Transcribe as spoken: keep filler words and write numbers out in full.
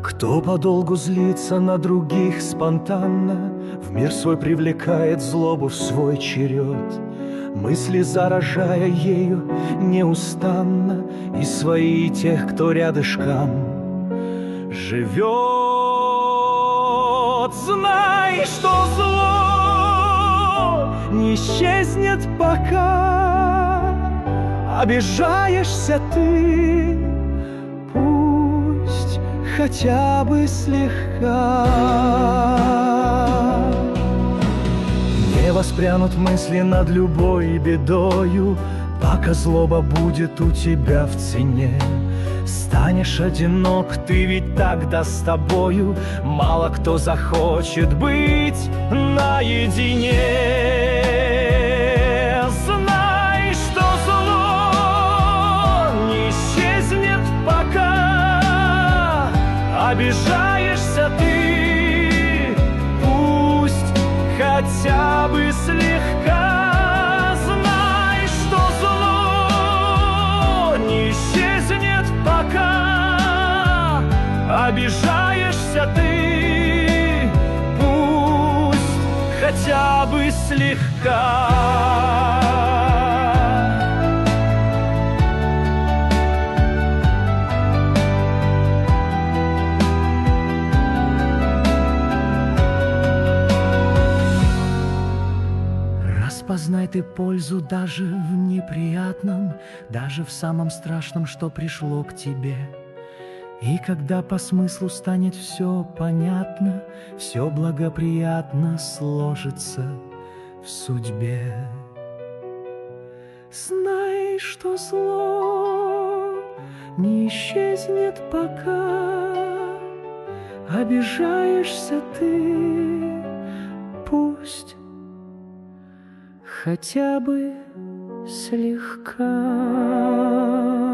Кто подолгу злится на других спонтанно, в мир свой привлекает злобу в свой черед, мысли заражая ею неустанно и свои, и тех, кто рядышком живет. Знай, что зло не исчезнет, пока обижаешься ты, пусть хотя бы слегка. Не воспрянут мысли над любой бедою, пока злоба будет у тебя в цене. Станешь одинок, ты ведь тогда с тобою мало кто захочет быть наедине. Знай, что зло не исчезнет, пока обижаешься ты, пусть хотя бы слегка. Знай, что зло не исчезнет, пока обижаешься ты, пусть хотя бы слегка. Распознай ты пользу даже в неприятном, даже в самом страшном, что пришло к тебе. И когда по смыслу станет все понятно, все благоприятно сложится в судьбе. Знай, что зло не исчезнет, пока обижаешься ты, пусть хотя бы слегка.